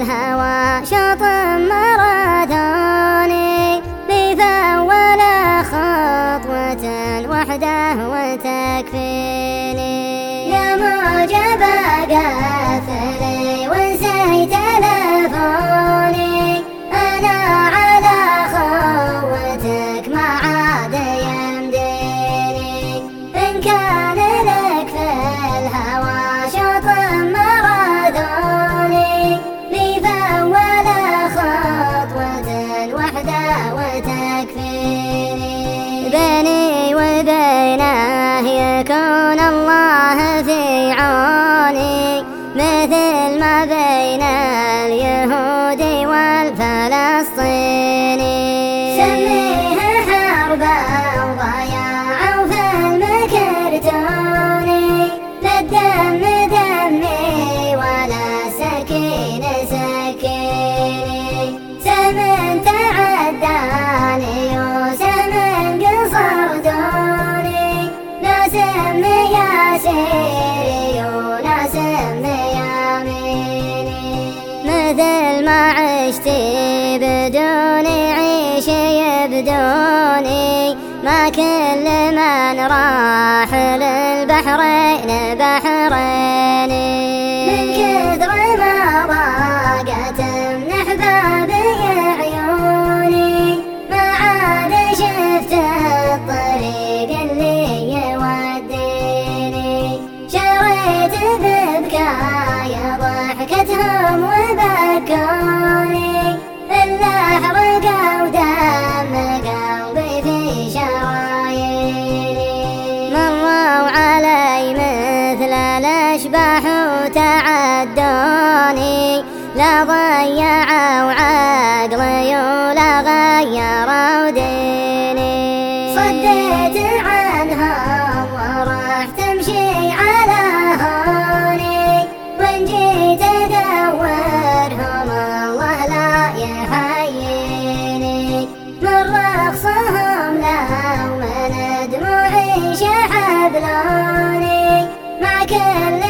الهوى شوط ماراثوني بفول خطوة وحده وتكفيني يا معجب قفلي ونسيت تلفوني أنا على خوتك ما عاد يمديني إن كان لك في الهوى شوط ماراثوني بفول خطوة وحده وتكفيني بيني وبينه يكون الله في عوني مثل ما بين اليهود والفلسطيني سميها حربا وضياع وفي المكرتوني لا الدم دمي ولا سكين سكيني سمن تعداني وسمن قصر دوني لا سم ياسيري ولا سم ياميني مثل ما عشتي بدوني عيشي بدوني ما كل من راح للبحرين بحريني من كثر ما ضاقت من احبابي عيوني ما عاد شفت الطريق اللي يوديني شريت ببكايا ضحكتهم وبكوني إلا حرقوا دم قلبي في شراييني مروا علي مثل الأشباح وتعدوني لا ضيعوا عقلي ولا غيروا ديني صديت عنهم ورحت امشي على هوني وان جيت ادورهم الله لا يحييني من رقصهم لو من دموعي شحب لوني مع كل